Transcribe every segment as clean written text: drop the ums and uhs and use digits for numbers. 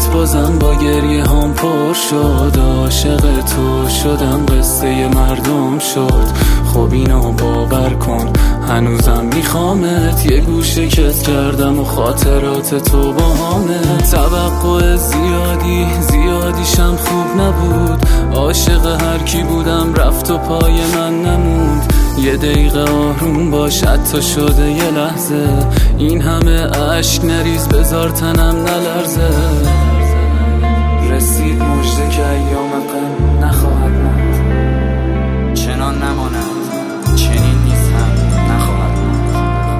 دیدنت بازم با گریه هم پر شد. عاشق تو شدم قصه مردم شد. خب اینو باور کن هنوزم میخوامت. یه گوشه کس کردم و خاطرات تو با همه. توقع زیادیشم خوب نبود. عاشق هر کی بودم رفت و پای من نموند. یه دقیقه آروم باش حتی شده یه لحظه. این همه عشق نریز بذار تنم نلرزه. رسید مژده که ایام غم نخواهد ماند. چنان نماند چنین نیست هم نخواهد ماند.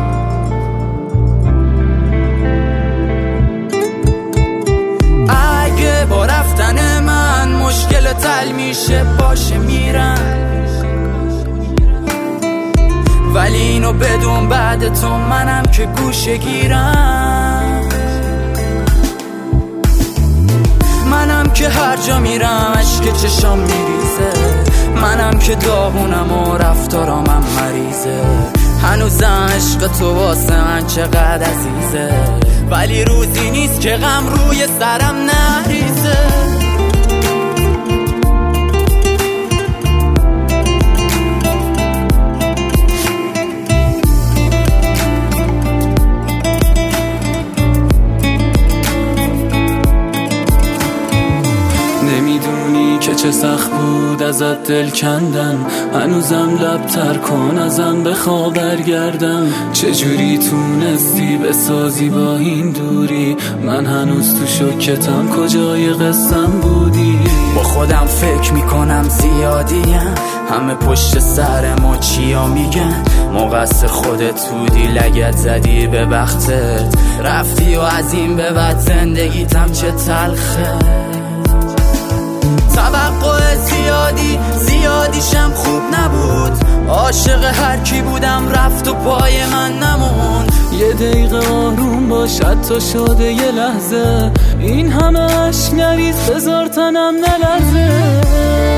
اگه با رفتن من مشکل حل میشه باشه میرم، ولی اینو بدون بعد تو منم که گوشه گیرم. منم که هر جا میرم عشق چشام میریزه. منم که داغونم و رفتارامم مریضه. هنوزم عشق تو واسه من چقدر عزیزه، ولی روزی نیست که غم روی سرم نریزه. نمیدونی که چه سخت بود ازت دل کندم. هنوزم لبتر کن ازم بخوا برگردم. چجوری تونستی بسازی با این دوری؟ من هنوز تو شوکتم کجای قصم بودی؟ با خودم فکر میکنم زیادیم، همه پشت سر ما چیا میگن. مقص خودت بودی لگت زدی به بختت. رفتی و از این به بعد زندگیتم چه تلخه. توقع زیادیشم خوب نبود. عاشق هر کی بودم رفت و پای من نموند. یه دقیقه آروم باش حتی شده یه لحظه. این همه عشق نریز بذار تنم نلرزه.